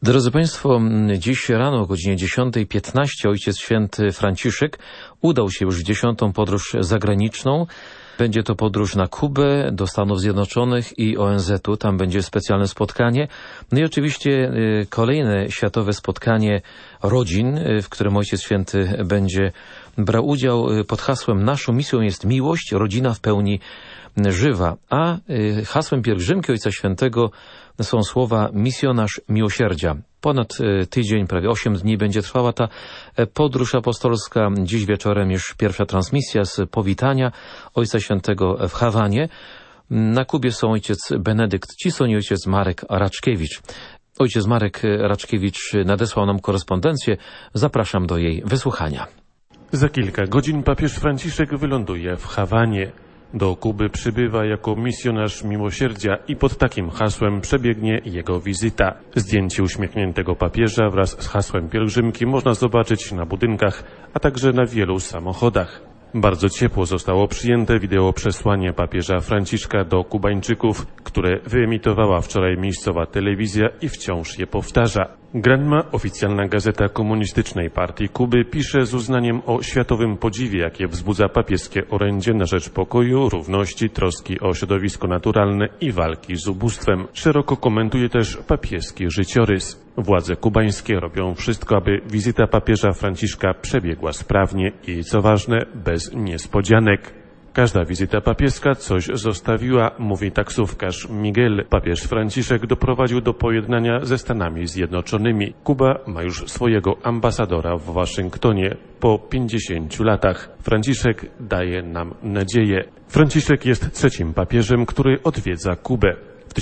Drodzy Państwo, dziś rano o godzinie 10:15 Ojciec Święty Franciszek udał się już w 10. podróż zagraniczną. Będzie to podróż na Kubę, do Stanów Zjednoczonych i ONZ-u. Tam będzie specjalne spotkanie. No i oczywiście kolejne światowe spotkanie rodzin, w którym Ojciec Święty będzie brał udział pod hasłem "Naszą misją jest miłość, rodzina w pełni żywa". A hasłem pielgrzymki Ojca Świętego są słowa "Misjonarz miłosierdzia". Ponad tydzień, prawie 8 dni będzie trwała ta podróż apostolska. Dziś wieczorem już pierwsza transmisja z powitania Ojca Świętego w Hawanie. Na Kubie są ojciec Benedykt Cisoń i ojciec Marek Raczkiewicz. Ojciec Marek Raczkiewicz nadesłał nam korespondencję. Zapraszam do jej wysłuchania. Za kilka godzin papież Franciszek wyląduje w Hawanie. Do Kuby przybywa jako misjonarz miłosierdzia i pod takim hasłem przebiegnie jego wizyta. Zdjęcie uśmiechniętego papieża wraz z hasłem pielgrzymki można zobaczyć na budynkach, a także na wielu samochodach. Bardzo ciepło zostało przyjęte wideo przesłanie papieża Franciszka do Kubańczyków, które wyemitowała wczoraj miejscowa telewizja i wciąż je powtarza. Granma, oficjalna gazeta komunistycznej partii Kuby, pisze z uznaniem o światowym podziwie, jakie wzbudza papieskie orędzie na rzecz pokoju, równości, troski o środowisko naturalne i walki z ubóstwem. Szeroko komentuje też papieski życiorys. Władze kubańskie robią wszystko, aby wizyta papieża Franciszka przebiegła sprawnie i, co ważne, bez niespodzianek. Każda wizyta papieska coś zostawiła, mówi taksówkarz Miguel. Papież Franciszek doprowadził do pojednania ze Stanami Zjednoczonymi. Kuba ma już swojego ambasadora w Waszyngtonie po 50 latach. Franciszek daje nam nadzieję. Franciszek jest trzecim papieżem, który odwiedza Kubę. W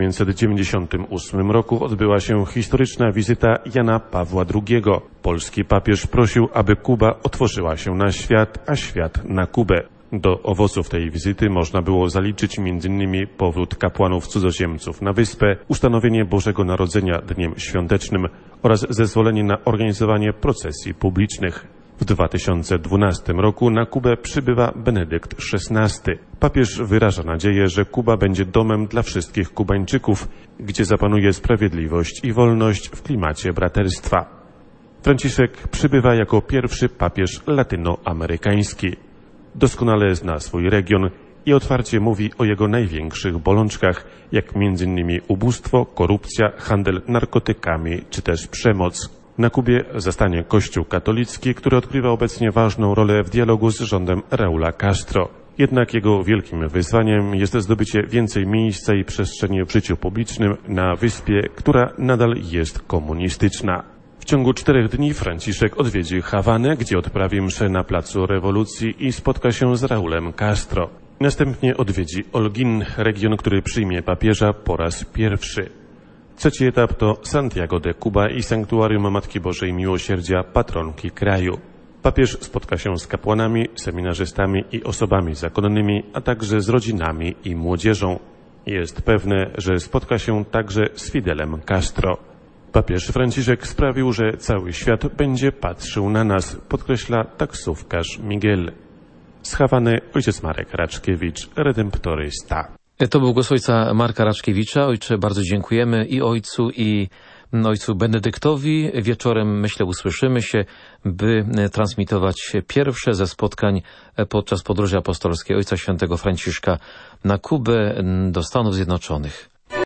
1998 roku odbyła się historyczna wizyta Jana Pawła II. Polski papież prosił, aby Kuba otworzyła się na świat, a świat na Kubę. Do owoców tej wizyty można było zaliczyć m.in. powrót kapłanów cudzoziemców na wyspę, ustanowienie Bożego Narodzenia dniem świątecznym oraz zezwolenie na organizowanie procesji publicznych. W 2012 roku na Kubę przybywa Benedykt XVI. Papież wyraża nadzieję, że Kuba będzie domem dla wszystkich Kubańczyków, gdzie zapanuje sprawiedliwość i wolność w klimacie braterstwa. Franciszek przybywa jako pierwszy papież latynoamerykański. Doskonale zna swój region i otwarcie mówi o jego największych bolączkach, jak m.in. ubóstwo, korupcja, handel narkotykami czy też przemoc. Na Kubie zastanie Kościół katolicki, który odgrywa obecnie ważną rolę w dialogu z rządem Raula Castro. Jednak jego wielkim wyzwaniem jest zdobycie więcej miejsca i przestrzeni w życiu publicznym na wyspie, która nadal jest komunistyczna. W ciągu 4 dni Franciszek odwiedzi Hawanę, gdzie odprawi mszę na Placu Rewolucji i spotka się z Raulem Castro. Następnie odwiedzi Holguín, region, który przyjmie papieża po raz pierwszy. Trzeci etap to Santiago de Cuba i sanktuarium Matki Bożej Miłosierdzia, patronki kraju. Papież spotka się z kapłanami, seminarzystami i osobami zakonnymi, a także z rodzinami i młodzieżą. Jest pewne, że spotka się także z Fidelem Castro. Papież Franciszek sprawił, że cały świat będzie patrzył na nas, podkreśla taksówkarz Miguel. Z Hawany ojciec Marek Raczkiewicz, redemptorysta. To był głos ojca Marka Raczkiewicza. Ojcze, bardzo dziękujemy i ojcu Benedyktowi. Wieczorem, myślę, usłyszymy się, by transmitować pierwsze ze spotkań podczas podróży apostolskiej Ojca Świętego Franciszka na Kubę do Stanów Zjednoczonych.